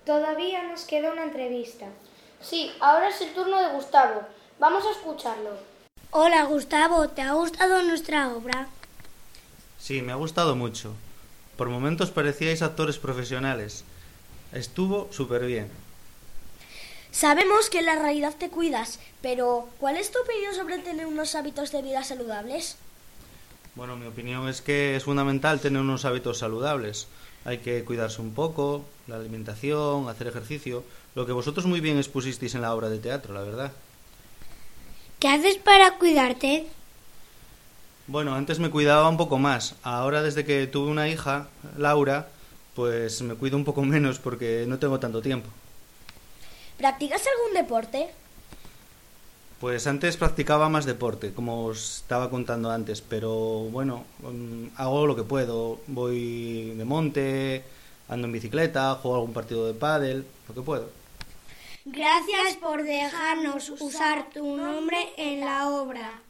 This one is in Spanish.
Todavía nos queda una entrevista. Sí, ahora es el turno de Gustavo. Vamos a escucharlo. Hola Gustavo, ¿te ha gustado nuestra obra? Sí, me ha gustado mucho. Por momentos parecíais actores profesionales. Estuvo súper bien. Sabemos que en la realidad te cuidas, pero ¿cuál es tu opinión sobre tener unos hábitos de vida saludables? Bueno, mi opinión es que es fundamental tener unos hábitos saludables. Hay que cuidarse un poco, la alimentación, hacer ejercicio, lo que vosotros muy bien expusisteis en la obra de teatro, la verdad. ¿Qué haces para cuidarte? Bueno, antes me cuidaba un poco más. Ahora, desde que tuve una hija, Laura, pues me cuido un poco menos porque no tengo tanto tiempo. ¿Practicas algún deporte? Pues antes practicaba más deporte, como os estaba contando antes, pero bueno, hago lo que puedo. Voy de monte, ando en bicicleta, juego algún partido de pádel, lo que puedo. Gracias por dejarnos usar tu nombre en la obra.